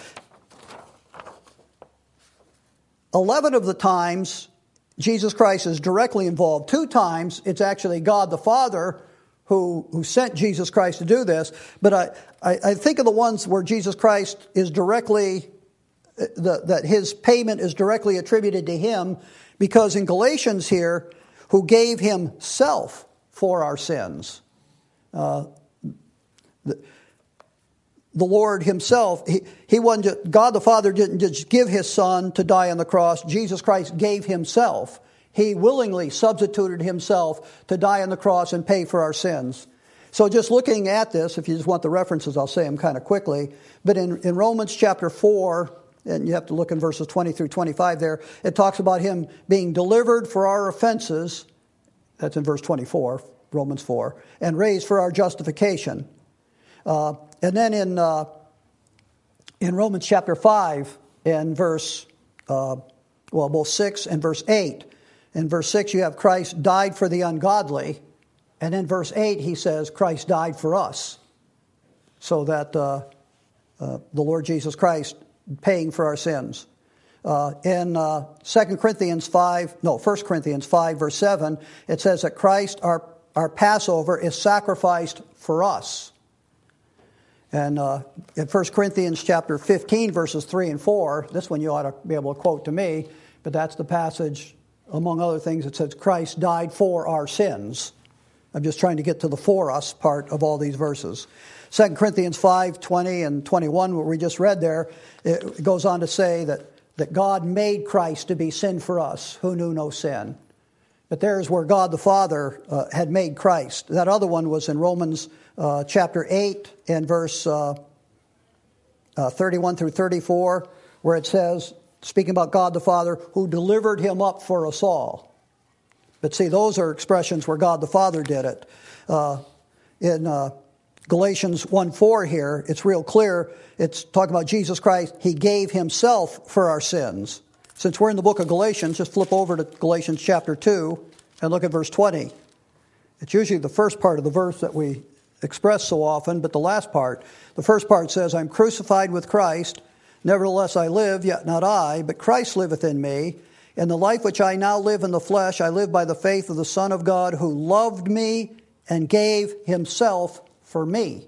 Eleven of the times Jesus Christ is directly involved. Two times it's actually God the Father who, who sent Jesus Christ to do this. But I, I, I think of the ones where Jesus Christ is directly, the, that his payment is directly attributed to him, because in Galatians here, who gave himself for our sins. Uh, the, the Lord himself, he, he wasn't just, God the Father didn't just give his Son to die on the cross. Jesus Christ gave himself. He willingly substituted himself to die on the cross and pay for our sins. So just looking at this, if you just want the references, I'll say them kind of quickly. But in, in Romans chapter four, and you have to look in verses twenty through twenty-five there, it talks about him being delivered for our offenses. That's in verse twenty-four, Romans four. And raised for our justification. Uh, and then in uh, in Romans chapter five, and verse, uh, well, both six and verse eight. In verse six, you have Christ died for the ungodly. And in verse eight, he says, Christ died for us. So that uh, uh, the Lord Jesus Christ paying for our sins. Uh, in uh, Second Corinthians five, no, First Corinthians five, verse seven, it says that Christ, our, our Passover, is sacrificed for us. And uh, in First Corinthians chapter fifteen, verses three and four, this one you ought to be able to quote to me, but that's the passage, among other things, it says Christ died for our sins. I'm just trying to get to the "for us" part of all these verses. Second Corinthians five, twenty and twenty-one, what we just read there, it goes on to say that, that God made Christ to be sin for us, who knew no sin. But there's where God the Father uh, had made Christ. That other one was in Romans uh, chapter eight and verse uh, uh, thirty-one through thirty-four, where it says, speaking about God the Father, who delivered him up for us all. But see, those are expressions where God the Father did it. Uh, in uh, Galatians one four here, it's real clear. It's talking about Jesus Christ. He gave himself for our sins. Since we're in the book of Galatians, just flip over to Galatians chapter two and look at verse twenty. It's usually the first part of the verse that we express so often, but the last part. The first part says, I'm crucified with Christ. Nevertheless I live, yet not I, but Christ liveth in me. In the life which I now live in the flesh, I live by the faith of the Son of God, who loved me and gave himself for me.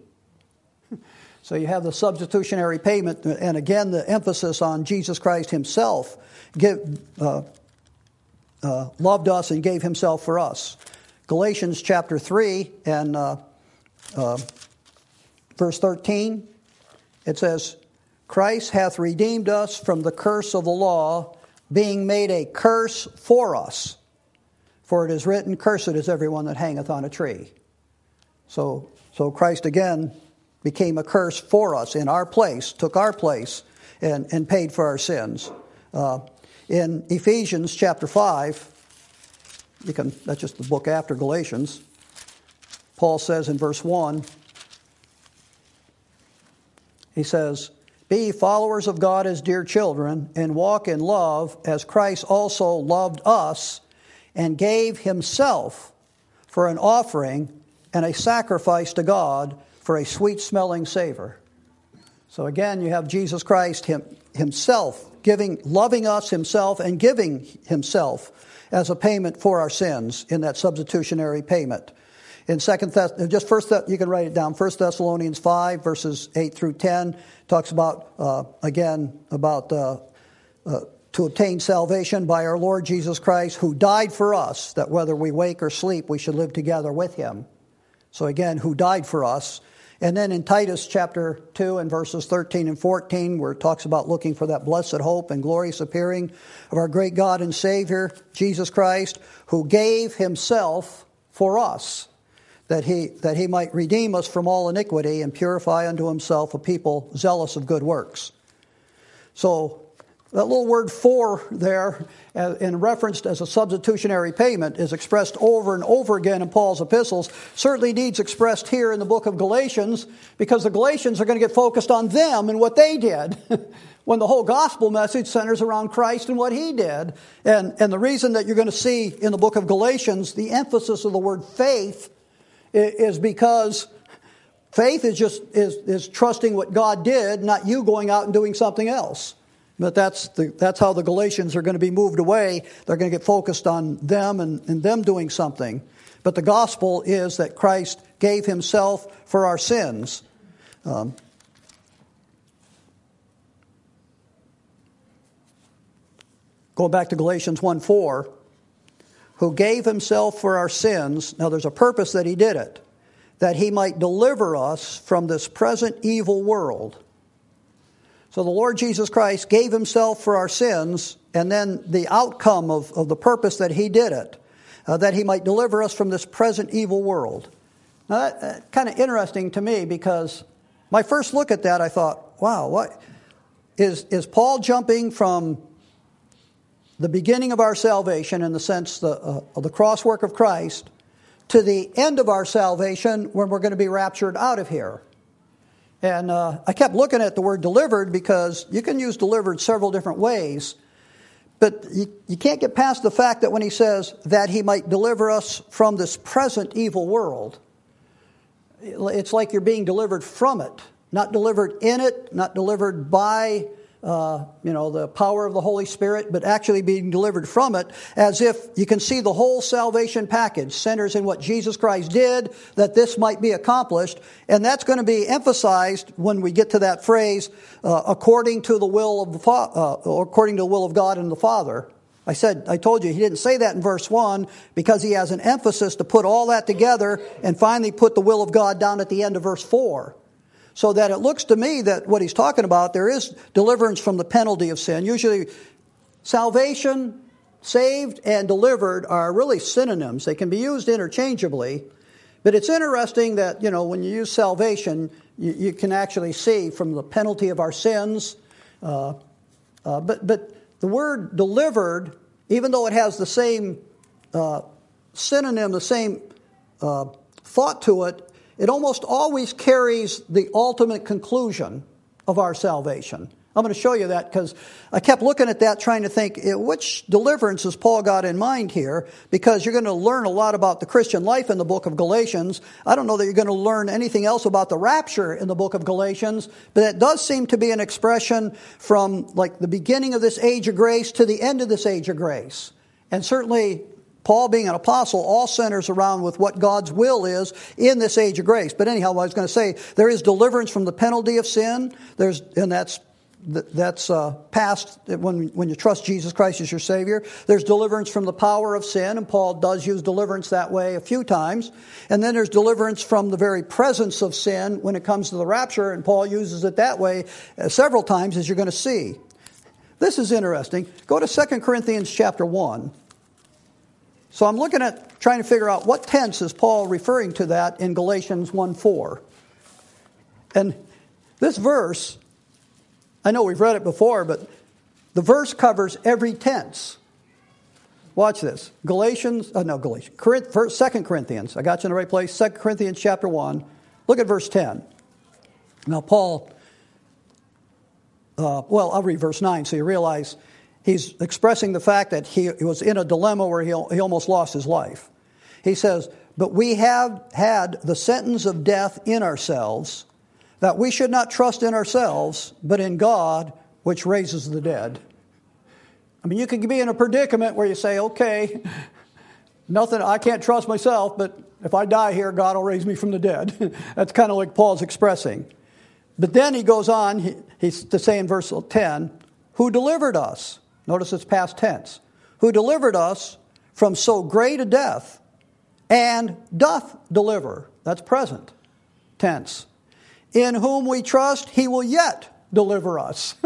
So you have the substitutionary payment, and again the emphasis on Jesus Christ himself give, uh, uh, loved us and gave himself for us. Galatians chapter three and uh, uh, verse thirteen, it says, Christ hath redeemed us from the curse of the law, being made a curse for us. For it is written, cursed is everyone that hangeth on a tree. So, so Christ again became a curse for us in our place, took our place, and, and paid for our sins. Uh, in Ephesians chapter five, you can, that's just the book after Galatians, Paul says in verse one, he says, be followers of God as dear children, and walk in love as Christ also loved us, and gave himself for an offering and a sacrifice to God for a sweet-smelling savor. So again, you have Jesus Christ him, himself giving, loving us himself and giving himself as a payment for our sins in that substitutionary payment. In second, Thess- just first, you can write it down. First Thessalonians five verses eight through ten talks about uh, again about uh, uh, to obtain salvation by our Lord Jesus Christ, who died for us, that whether we wake or sleep, we should live together with him. So again, who died for us. And then in Titus chapter two and verses thirteen and fourteen, where it talks about looking for that blessed hope and glorious appearing of our great God and Savior, Jesus Christ, who gave himself for us, that he that he might redeem us from all iniquity and purify unto himself a people zealous of good works. So that little word for there, in reference as a substitutionary payment, is expressed over and over again in Paul's epistles. Certainly needs expressed here in the book of Galatians, because the Galatians are going to get focused on them and what they did, when the whole gospel message centers around Christ and what he did. And, and the reason that you're going to see in the book of Galatians the emphasis of the word faith is because faith is just is, is trusting what God did, not you going out and doing something else. But that's the, that's how the Galatians are going to be moved away. They're going to get focused on them and, and them doing something. But the gospel is that Christ gave himself for our sins. Um, going back to Galatians one four, who gave himself for our sins. Now there's a purpose that he did it, that he might deliver us from this present evil world. So the Lord Jesus Christ gave himself for our sins, and then the outcome of, of the purpose that he did it, uh, that he might deliver us from this present evil world. Now that, uh, kind of interesting to me, because my first look at that, I thought, wow, what is, is Paul jumping from the beginning of our salvation, in the sense the, uh, of the cross work of Christ, to the end of our salvation when we're going to be raptured out of here? And uh, I kept looking at the word delivered, because you can use delivered several different ways. But you, you can't get past the fact that when he says that he might deliver us from this present evil world, it's like you're being delivered from it. Not delivered in it, not delivered by uh, you know, the power of the Holy Spirit, but actually being delivered from it, as if you can see the whole salvation package centers in what Jesus Christ did, that this might be accomplished. And that's going to be emphasized when we get to that phrase, uh, according to the will of the fa- uh, or according to the will of God and the Father. I said, I told you, he didn't say that in verse one, because he has an emphasis to put all that together and finally put the will of God down at the end of verse four. So that it looks to me that what he's talking about, there is deliverance from the penalty of sin. Usually salvation, saved, and delivered are really synonyms. They can be used interchangeably. But it's interesting that, you know, when you use salvation, you, you can actually see from the penalty of our sins. Uh, uh, but, but the word delivered, even though it has the same uh, synonym, the same uh, thought to it, it almost always carries the ultimate conclusion of our salvation. I'm going to show you that, because I kept looking at that, trying to think, which deliverance has Paul got in mind here? Because you're going to learn a lot about the Christian life in the book of Galatians. I don't know that you're going to learn anything else about the rapture in the book of Galatians, but it does seem to be an expression from like the beginning of this age of grace to the end of this age of grace. And certainly Paul, being an apostle, all centers around with what God's will is in this age of grace. But anyhow, what I was going to say, there is deliverance from the penalty of sin. There's, and that's that's uh, past when when you trust Jesus Christ as your Savior. There's deliverance from the power of sin, and Paul does use deliverance that way a few times. And then there's deliverance from the very presence of sin when it comes to the rapture, and Paul uses it that way uh, several times, as you're going to see. This is interesting. Go to Second Corinthians chapter one. So I'm looking at trying to figure out what tense is Paul referring to that in Galatians one four. And this verse, I know we've read it before, but the verse covers every tense. Watch this. Galatians, uh, no, Galatians, Corinth, first, Second Corinthians. I got you in the right place. Second Corinthians chapter one. Look at verse ten. Now, Paul, uh, well, I'll read verse nine so you realize he's expressing the fact that he was in a dilemma where he, he almost lost his life. He says, "But we have had the sentence of death in ourselves, that we should not trust in ourselves, but in God, which raises the dead." I mean, you can be in a predicament where you say, okay, nothing, I can't trust myself, but if I die here, God will raise me from the dead. That's kind of like Paul's expressing. But then he goes on, he, he's to say in verse ten, who delivered us, notice it's past tense, who delivered us from so great a death, and doth deliver, that's present tense, in whom we trust he will yet deliver us.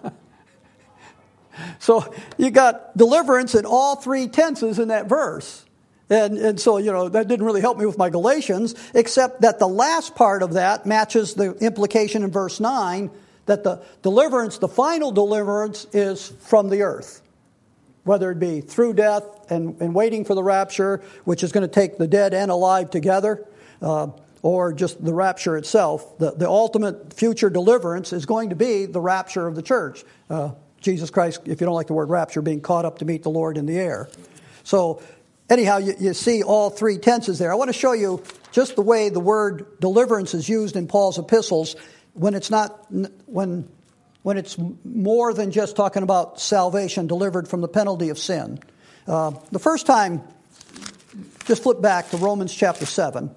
So you got deliverance in all three tenses in that verse. And, and so, you know, that didn't really help me with my Galatians, except that the last part of that matches the implication in verse nine, that the deliverance, the final deliverance, is from the earth. Whether it be through death and, and waiting for the rapture, which is going to take the dead and alive together, uh, or just the rapture itself. The, the ultimate future deliverance is going to be the rapture of the church. Uh, Jesus Christ, if you don't like the word rapture, being caught up to meet the Lord in the air. So anyhow, you, you see all three tenses there. I want to show you just the way the word deliverance is used in Paul's epistles when it's not when when it's more than just talking about salvation delivered from the penalty of sin. Uh, the first time, just flip back to Romans chapter seven.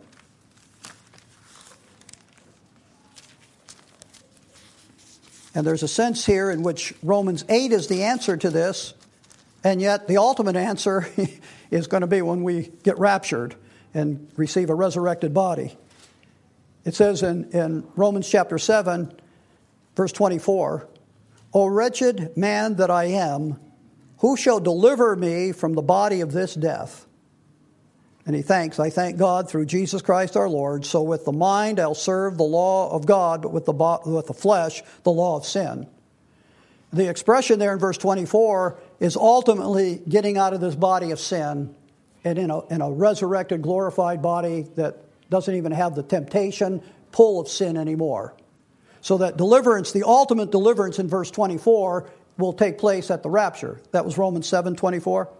And there's a sense here in which Romans eight is the answer to this, and yet the ultimate answer is going to be when we get raptured and receive a resurrected body. It says in, in Romans chapter seven, verse twenty-four, O wretched man that I am, who shall deliver me from the body of this death? And he thanks, I thank God through Jesus Christ our Lord. So with the mind I'll serve the law of God, but with the bo- with the flesh, the law of sin. The expression there in verse twenty-four is ultimately getting out of this body of sin and in a, in a resurrected, glorified body that doesn't even have the temptation, pull of sin anymore. So that deliverance, the ultimate deliverance in verse twenty-four, will take place at the rapture. That was Romans seven twenty-four.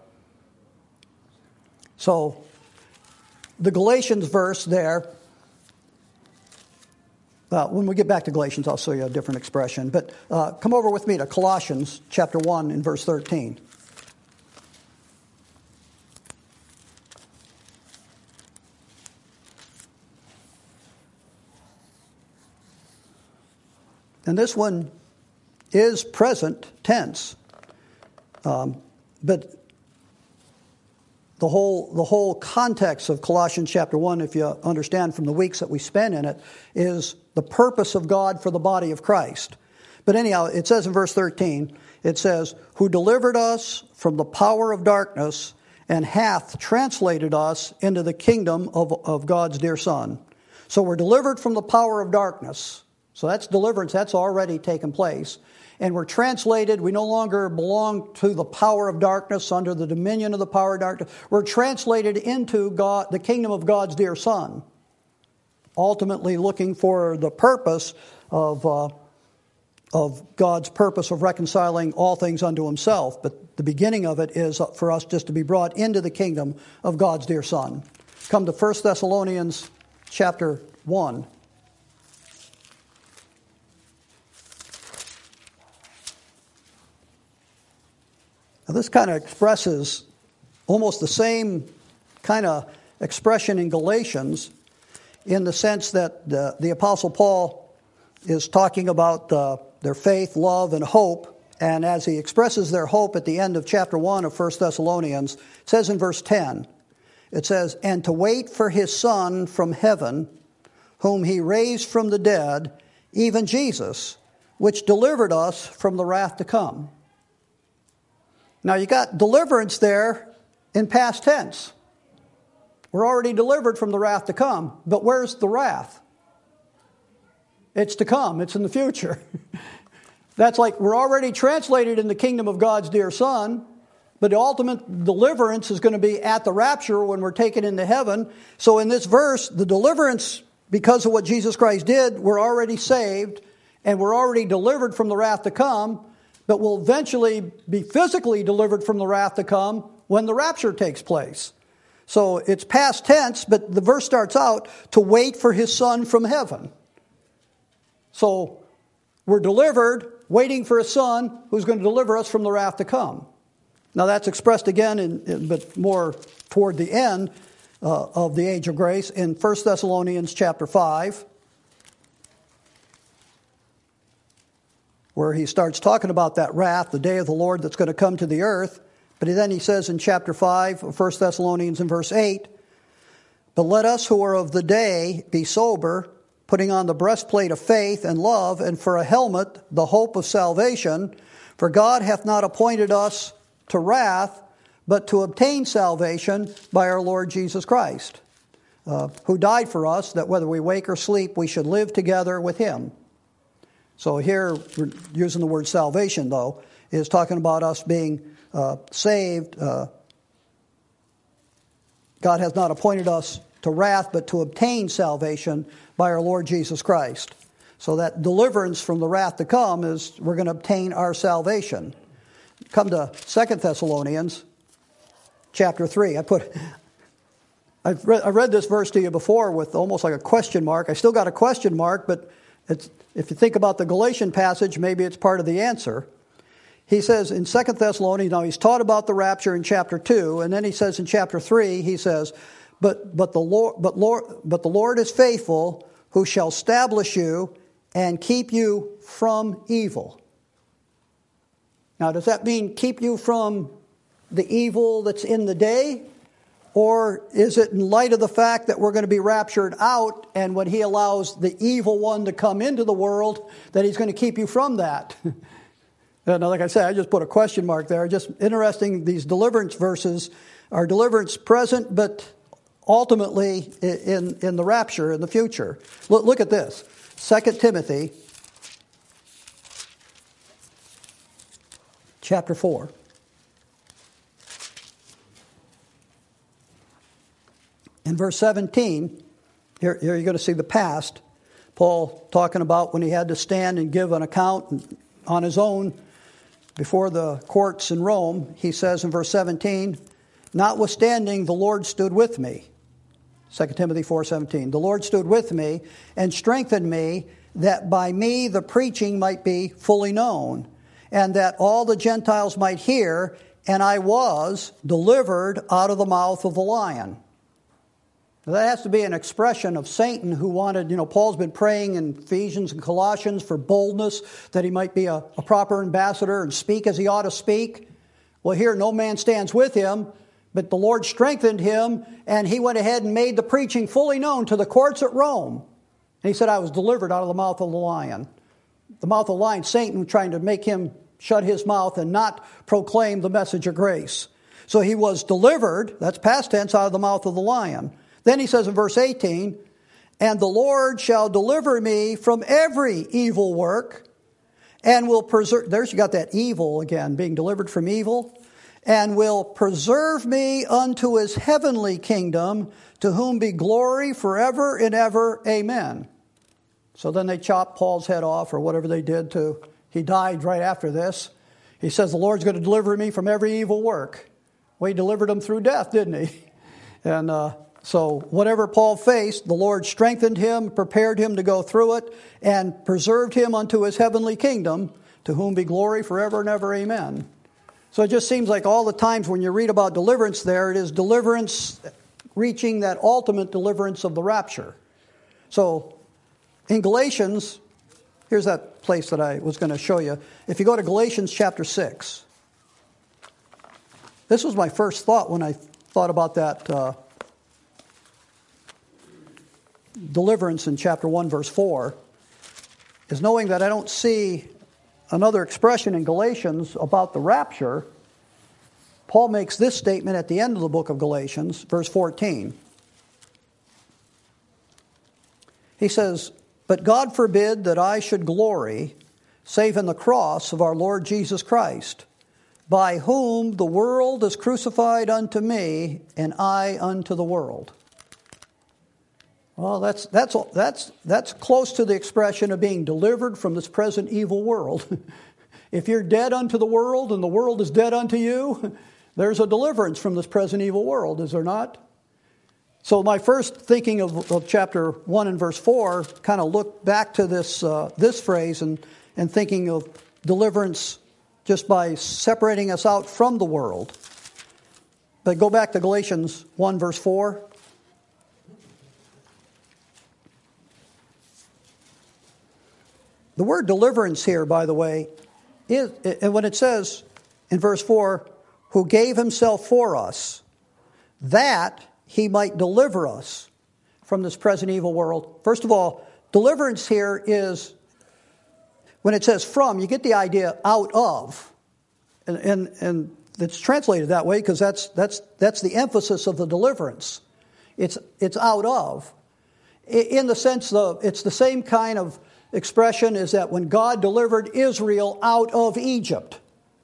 So the Galatians verse there, uh, when we get back to Galatians, I'll show you a different expression. But uh, come over with me to Colossians chapter one and verse thirteen. And this one is present tense. Um, but the whole the whole context of Colossians chapter one, if you understand from the weeks that we spend in it, is the purpose of God for the body of Christ. But anyhow, it says in verse thirteen, it says, who delivered us from the power of darkness and hath translated us into the kingdom of, of God's dear Son. So we're delivered from the power of darkness. So that's deliverance. That's already taken place. And we're translated. We no longer belong to the power of darkness, under the dominion of the power of darkness. We're translated into God, the kingdom of God's dear Son. Ultimately looking for the purpose of, uh, of God's purpose of reconciling all things unto himself. But the beginning of it is for us just to be brought into the kingdom of God's dear Son. Come to First Thessalonians chapter one. Now, this kind of expresses almost the same kind of expression in Galatians, in the sense that the, the Apostle Paul is talking about uh, their faith, love, and hope. And as he expresses their hope at the end of chapter one of First Thessalonians, it says in verse ten, it says, and to wait for his Son from heaven, whom he raised from the dead, even Jesus, which delivered us from the wrath to come. Now you got deliverance there in past tense. We're already delivered from the wrath to come. But where's the wrath? It's to come. It's in the future. That's like we're already translated in the kingdom of God's dear Son, but the ultimate deliverance is going to be at the rapture when we're taken into heaven. So in this verse, the deliverance, because of what Jesus Christ did, we're already saved and we're already delivered from the wrath to come, but we'll eventually be physically delivered from the wrath to come when the rapture takes place. So it's past tense, but the verse starts out to wait for his Son from heaven. So we're delivered, waiting for a Son who's going to deliver us from the wrath to come. Now that's expressed again, in, in, but more toward the end uh, of the age of grace in First Thessalonians chapter five, where he starts talking about that wrath, the day of the Lord that's going to come to the earth. But then he says in chapter five of First Thessalonians in verse eight, "But let us who are of the day be sober, putting on the breastplate of faith and love, and for a helmet the hope of salvation. For God hath not appointed us to wrath, but to obtain salvation by our Lord Jesus Christ, uh, who died for us, that whether we wake or sleep, we should live together with him." So here, we're using the word salvation, though, is talking about us being uh, saved. Uh, God has not appointed us to wrath, but to obtain salvation by our Lord Jesus Christ. So that deliverance from the wrath to come is we're going to obtain our salvation. Come to Second Thessalonians chapter three. I put, I've read, I read this verse to you before with almost like a question mark. I still got a question mark, but it's, if you think about the Galatian passage, maybe it's part of the answer. He says in Second Thessalonians, now he's taught about the rapture in chapter two, and then he says in chapter three, he says, But but the Lord but Lord but the Lord is faithful, who shall establish you and keep you from evil. Now, does that mean keep you from the evil that's in the day? Or is it in light of the fact that we're going to be raptured out, and when he allows the evil one to come into the world, that he's going to keep you from that? Now, like I said, I just put a question mark there. Just interesting, these deliverance verses are deliverance present, but ultimately in, in the rapture in the future. Look, look at this. Second Timothy chapter four. In verse seventeen, here, here you're going to see the past. Paul talking about when he had to stand and give an account on his own before the courts in Rome. He says in verse seventeen, "Notwithstanding, the Lord stood with me." Second Timothy four seventeen. "The Lord stood with me and strengthened me, that by me the preaching might be fully known, and that all the Gentiles might hear, and I was delivered out of the mouth of the lion." Now, that has to be an expression of Satan, who wanted, you know, Paul's been praying in Ephesians and Colossians for boldness, that he might be a, a proper ambassador and speak as he ought to speak. Well, here no man stands with him, but the Lord strengthened him, and he went ahead and made the preaching fully known to the courts at Rome. And he said, "I was delivered out of the mouth of the lion." The mouth of the lion, Satan, trying to make him shut his mouth and not proclaim the message of grace. So he was delivered, that's past tense, out of the mouth of the lion. Then he says in verse eighteen, "And the Lord shall deliver me from every evil work, and will preserve," there's you got that evil again, being delivered from evil, "and will preserve me unto his heavenly kingdom, to whom be glory forever and ever. Amen." So then they chopped Paul's head off, or whatever they did to, he died right after this. He says, the Lord's going to deliver me from every evil work. Well, he delivered him through death, didn't he? And uh, so whatever Paul faced, the Lord strengthened him, prepared him to go through it, and preserved him unto his heavenly kingdom, to whom be glory forever and ever. Amen. So it just seems like all the times when you read about deliverance there, it is deliverance reaching that ultimate deliverance of the rapture. So in Galatians, here's that place that I was going to show you. If you go to Galatians chapter six, this was my first thought when I thought about that uh, deliverance in chapter one, verse four, is knowing that I don't see another expression in Galatians about the rapture Paul makes this statement at the end of the book of Galatians, verse fourteen. He says, "But God forbid that I should glory, save in the cross of our Lord Jesus Christ, by whom the world is crucified unto me, and I unto the world." Well, that's that's that's that's close to the expression of being delivered from this present evil world. If you're dead unto the world and the world is dead unto you, there's a deliverance from this present evil world, is there not? So my first thinking of, of chapter one and verse four kind of looked back to this uh, this phrase and, and thinking of deliverance just by separating us out from the world. But go back to Galatians one verse four. The word deliverance here, by the way, is, and when it says in verse four, who gave himself for us, that he might deliver us from this present evil world. First of all, deliverance here is, when it says from, you get the idea out of. And, and, and it's translated that way because that's, that's, that's the emphasis of the deliverance. It's, it's out of. In the sense of, it's the same kind of expression as that when God delivered Israel out of Egypt.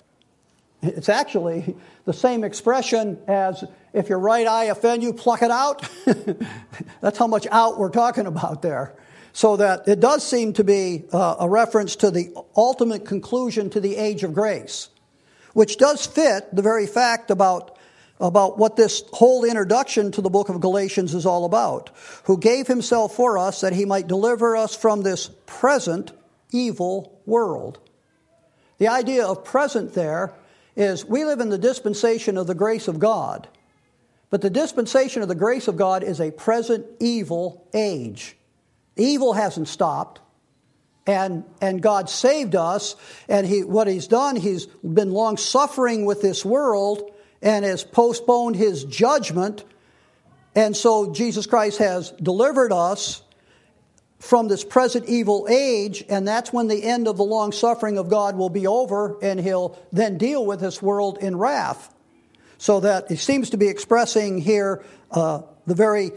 It's actually the same expression as if your right eye offend you, pluck it out. That's how much out we're talking about there. So that it does seem to be uh, a reference to the ultimate conclusion to the age of grace, which does fit the very fact about, about what this whole introduction to the book of Galatians is all about. Who gave himself for us that he might deliver us from this present evil world. The idea of present there is we live in the dispensation of the grace of God. But the dispensation of the grace of God is a present evil age. Evil hasn't stopped. And, and God saved us. And he, what he's done, he's been long suffering with this world and has postponed his judgment. And so Jesus Christ has delivered us from this present evil age, and that's when the end of the long suffering of God will be over, and he'll then deal with this world in wrath. So that he seems to be expressing here uh, the very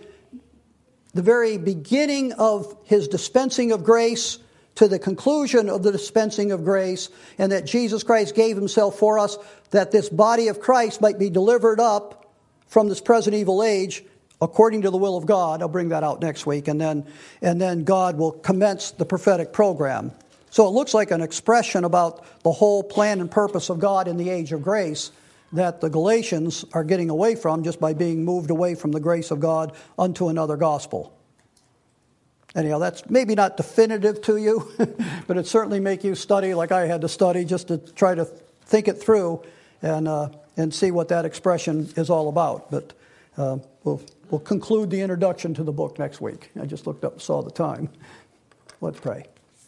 the very beginning of his dispensing of grace to the conclusion of the dispensing of grace, and that Jesus Christ gave himself for us, that this body of Christ might be delivered up from this present evil age according to the will of God. I'll bring that out next week, and then and then God will commence the prophetic program. So it looks like an expression about the whole plan and purpose of God in the age of grace that the Galatians are getting away from just by being moved away from the grace of God unto another gospel. Anyhow, that's maybe not definitive to you, but it certainly make you study like I had to study just to try to think it through and uh, and see what that expression is all about. But uh, we'll we'll conclude the introduction to the book next week. I just looked up and saw the time. Let's pray.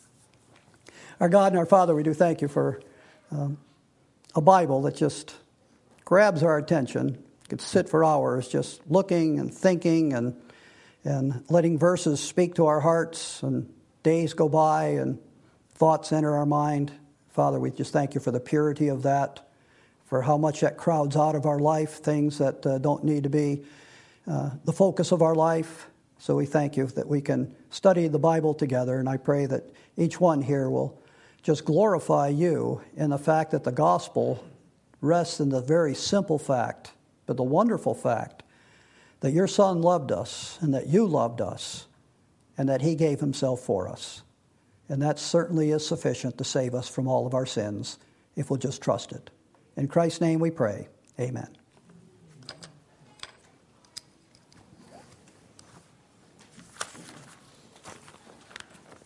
Our God and our Father, we do thank you for um, a Bible that just grabs our attention. You could sit for hours just looking and thinking and and letting verses speak to our hearts, and days go by and thoughts enter our mind. Father, we just thank you for the purity of that, for how much that crowds out of our life, things that uh, don't need to be uh, the focus of our life. So we thank you that we can study the Bible together, and I pray that each one here will just glorify you in the fact that the gospel rests in the very simple fact, but the wonderful fact, that your Son loved us and that you loved us and that he gave himself for us. And that certainly is sufficient to save us from all of our sins if we'll just trust it. In Christ's name we pray. Amen.